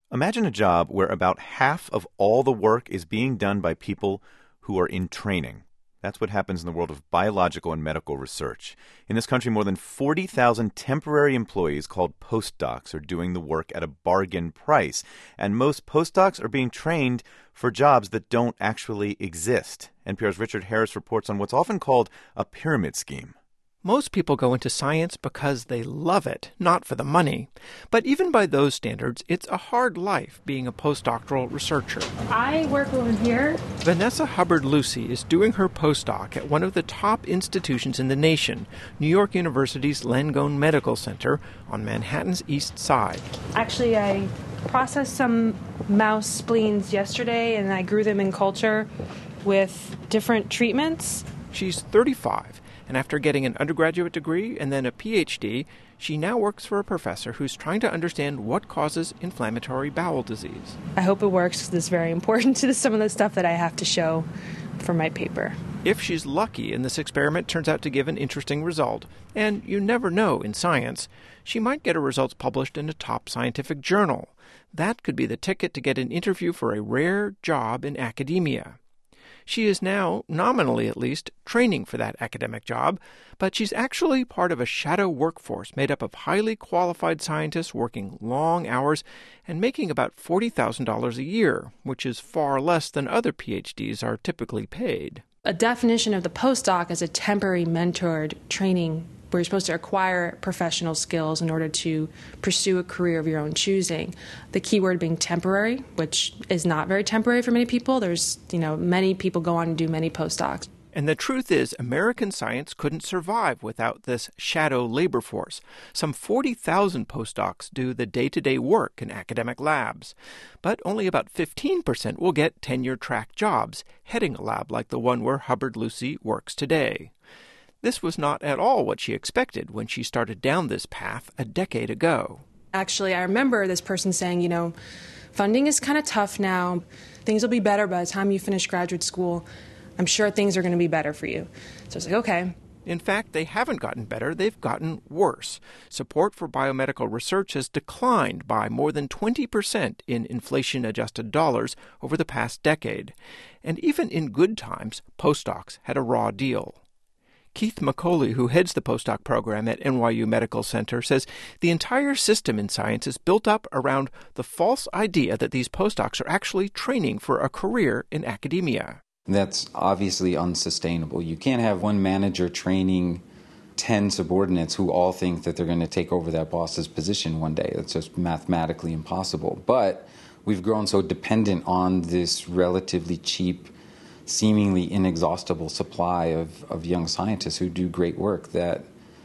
Imagine a job where about half of all the work is being done by people who are in training. That's what happens in the world of biological and medical research. In this country, more than 40,000 temporary employees called postdocs are doing the work at a bargain price. And most postdocs are being trained for jobs that don't actually exist. NPR's Richard Harris reports on what's often called a pyramid scheme. Most people go into science because they love it, not for the money. But even by those standards, it's a hard life being a postdoctoral researcher. I work over here. Vanessa Hubbard-Lucy is doing her postdoc at one of the top institutions in the nation, New York University's Langone Medical Center on Manhattan's East Side. Actually, I processed some mouse spleens yesterday, and I grew them in culture with different treatments. She's 35. And after getting an undergraduate degree and then a PhD, she now works for a professor who's trying to understand what causes inflammatory bowel disease. I hope it works because it's very important to some of the stuff that I have to show for my paper. If she's lucky and this experiment turns out to give an interesting result, and you never know in science, she might get her results published in a top scientific journal. That could be the ticket to get an interview for a rare job in academia. She is now, nominally at least, training for that academic job, but she's actually part of a shadow workforce made up of highly qualified scientists working long hours and making about $40,000 a year, which is far less than other PhDs are typically paid. A definition of the postdoc as a temporary mentored training where you're supposed to acquire professional skills in order to pursue a career of your own choosing. The key word being temporary, which is not very temporary for many people. There's, many people go on and do many postdocs. And the truth is, American science couldn't survive without this shadow labor force. Some 40,000 postdocs do the day-to-day work in academic labs. But only about 15% will get tenure-track jobs, heading a lab like the one where Hubbard-Lucy works today. This was not at all what she expected when she started down this path a decade ago. Actually, I remember this person saying, funding is kind of tough now. Things will be better by the time you finish graduate school. I'm sure things are going to be better for you. So I was like, okay. In fact, they haven't gotten better, they've gotten worse. Support for biomedical research has declined by more than 20% in inflation-adjusted dollars over the past decade. And even in good times, postdocs had a raw deal. Keith McCauley, who heads the postdoc program at NYU Medical Center, says the entire system in science is built up around the false idea that these postdocs are actually training for a career in academia. That's obviously unsustainable. You can't have one manager training 10 subordinates who all think that they're going to take over that boss's position one day. That's just mathematically impossible. But we've grown so dependent on this relatively cheap, seemingly inexhaustible supply of young scientists who do great work that,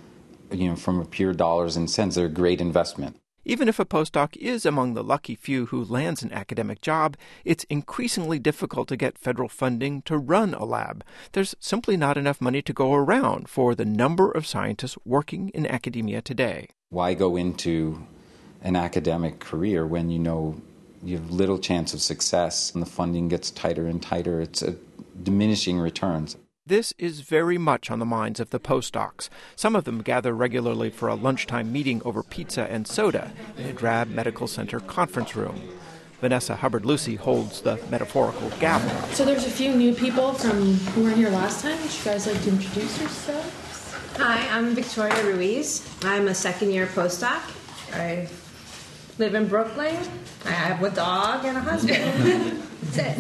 from a pure dollars and cents, they're a great investment. Even if a postdoc is among the lucky few who lands an academic job, it's increasingly difficult to get federal funding to run a lab. There's simply not enough money to go around for the number of scientists working in academia today. Why go into an academic career when you have little chance of success and the funding gets tighter and tighter? It's a diminishing returns. This is very much on the minds of the postdocs. Some of them gather regularly for a lunchtime meeting over pizza and soda in a drab medical center conference room. Vanessa Hubbard-Lucy holds the metaphorical gavel. So there's a few new people from who weren't here last time. Would you guys like to introduce yourselves? Hi, I'm Victoria Ruiz. I'm a second-year postdoc. I live in Brooklyn. I have a dog and a husband. That's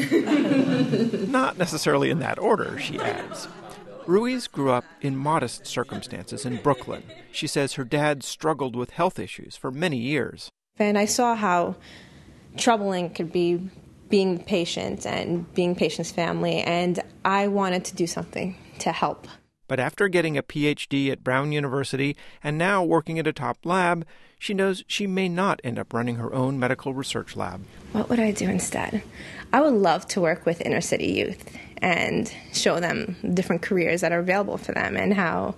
it. Not necessarily in that order, she adds. Ruiz grew up in modest circumstances in Brooklyn. She says her dad struggled with health issues for many years. And I saw how troubling could be being the patient and being patient's family, and I wanted to do something to help. But after getting a PhD at Brown University and now working at a top lab, she knows she may not end up running her own medical research lab. What would I do instead? I would love to work with inner city youth and show them different careers that are available for them and how,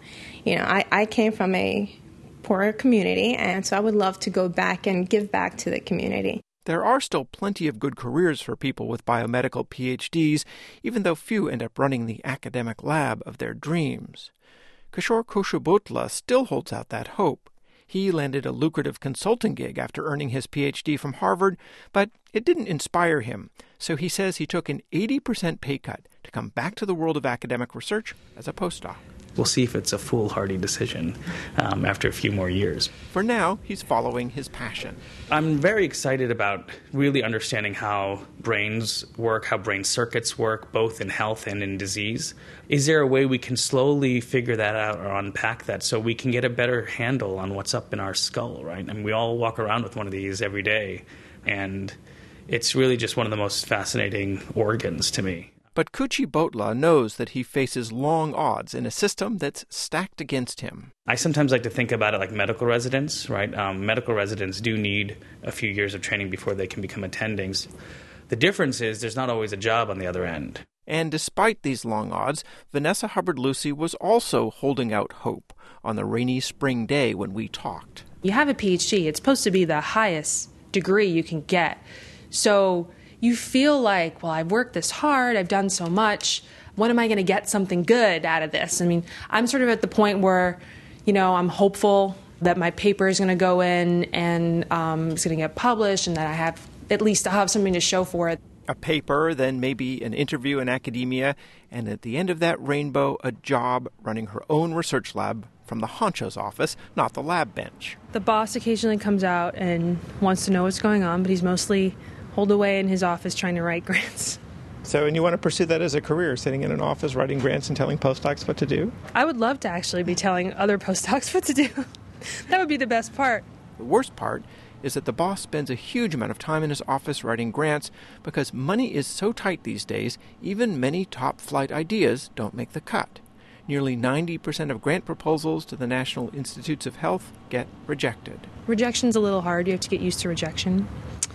I came from a poorer community, and so I would love to go back and give back to the community. There are still plenty of good careers for people with biomedical PhDs, even though few end up running the academic lab of their dreams. Kishore Koshabotla still holds out that hope. He landed a lucrative consulting gig after earning his PhD from Harvard, but it didn't inspire him, so he says he took an 80% pay cut to come back to the world of academic research as a postdoc. We'll see if it's a foolhardy decision after a few more years. For now, he's following his passion. I'm very excited about really understanding how brains work, how brain circuits work, both in health and in disease. Is there a way we can slowly figure that out or unpack that so we can get a better handle on what's up in our skull, right? I mean, we all walk around with one of these every day, and it's really just one of the most fascinating organs to me. But Kuchibhotla knows that he faces long odds in a system that's stacked against him. I sometimes like to think about it like medical residents, right? Medical residents do need a few years of training before they can become attendings. The difference is there's not always a job on the other end. And despite these long odds, Vanessa Hubbard-Lucy was also holding out hope on the rainy spring day when we talked. You have a PhD. It's supposed to be the highest degree you can get. So you feel like, well, I've worked this hard, I've done so much, when am I going to get something good out of this? I mean, I'm sort of at the point where, I'm hopeful that my paper is going to go in and it's going to get published and that I'll have something to show for it. A paper, then maybe an interview in academia, and at the end of that rainbow, a job running her own research lab from the honcho's office, not the lab bench. The boss occasionally comes out and wants to know what's going on, but he's mostly holed away in his office trying to write grants. So, and you want to pursue that as a career, sitting in an office writing grants and telling postdocs what to do? I would love to actually be telling other postdocs what to do. That would be the best part. The worst part is that the boss spends a huge amount of time in his office writing grants because money is so tight these days, even many top-flight ideas don't make the cut. Nearly 90% of grant proposals to the National Institutes of Health get rejected. Rejection's a little hard. You have to get used to rejection.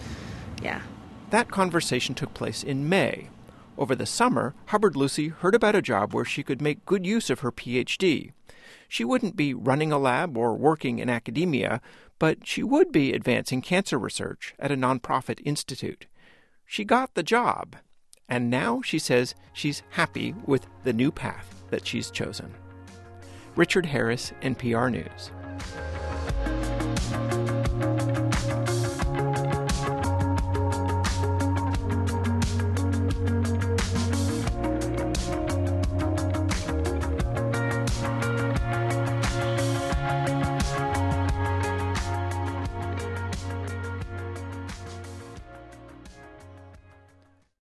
Yeah. That conversation took place in May. Over the summer, Hubbard-Lucy heard about a job where she could make good use of her PhD. She wouldn't be running a lab or working in academia, but she would be advancing cancer research at a nonprofit institute. She got the job, and now she says she's happy with the new path that she's chosen. Richard Harris, NPR News.